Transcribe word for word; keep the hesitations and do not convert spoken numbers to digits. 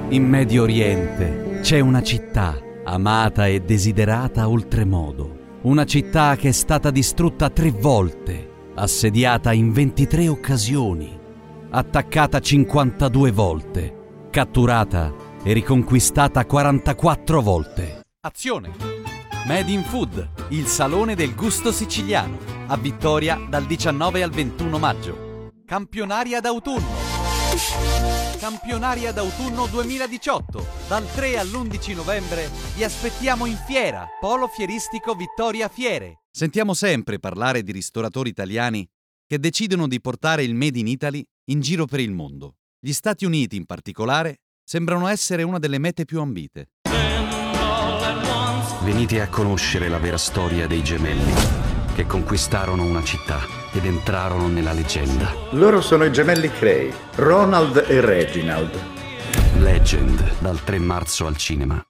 In Medio Oriente c'è una città amata e desiderata oltremodo. Una città che è stata distrutta tre volte, assediata in ventitré occasioni, attaccata cinquantadue volte, catturata e riconquistata quarantaquattro volte. Azione! Made in Food, il salone del gusto siciliano, a Vittoria dal diciannove al ventuno maggio. Campionaria d'autunno. Campionaria d'autunno duemiladiciotto. Dal tre all'undici novembre vi aspettiamo in fiera, Polo Fieristico Vittoria Fiere. Sentiamo sempre parlare di ristoratori italiani che decidono di portare il Made in Italy in giro per il mondo. Gli Stati Uniti, in particolare, sembrano essere una delle mete più ambite. Venite a conoscere la vera storia dei gemelli che conquistarono una città ed entrarono nella leggenda. Loro sono i gemelli Cray, Ronald e Reginald. Legend, dal tre marzo al cinema.